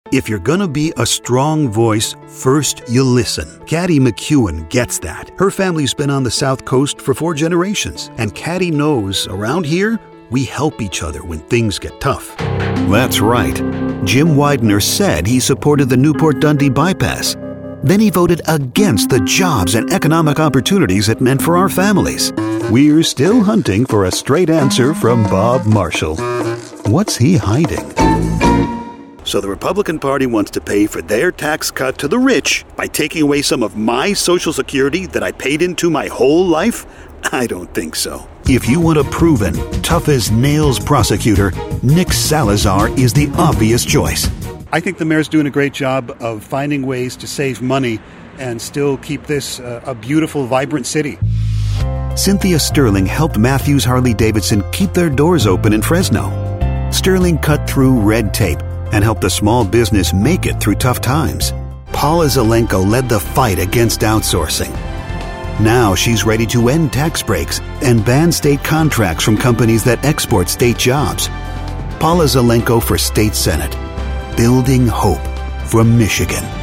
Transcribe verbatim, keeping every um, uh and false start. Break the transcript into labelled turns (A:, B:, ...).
A: If you're gonna be a strong voice, first you listen. Caddy McEwen gets that. Her family's been on the South Coast for four generations, and Caddy knows around here, we help each other when things get tough. That's right. Jim Widener said he supported the Newport Dundee bypass. Then he voted against the jobs and economic opportunities it meant for our families. We're still hunting for a straight answer from Bob Marshall. What's he hiding? So the Republican Party wants to pay for their tax cut to the rich by taking away some of my Social Security that I paid into my whole life? I don't think so. If you want a proven, tough-as-nails prosecutor, Nick Salazar is the obvious choice.
B: I think the mayor's doing a great job of finding ways to save money and still keep this uh, a beautiful, vibrant city.
A: Cynthia Sterling helped Matthews Harley-Davidson keep their doors open in Fresno. Sterling cut through red tape and helped the small business make it through tough times. Paula Zelenko led the fight against outsourcing. Now she's ready to end tax breaks and ban state contracts from companies that export state jobs. Paula Zelenko for State Senate. Building hope from Michigan.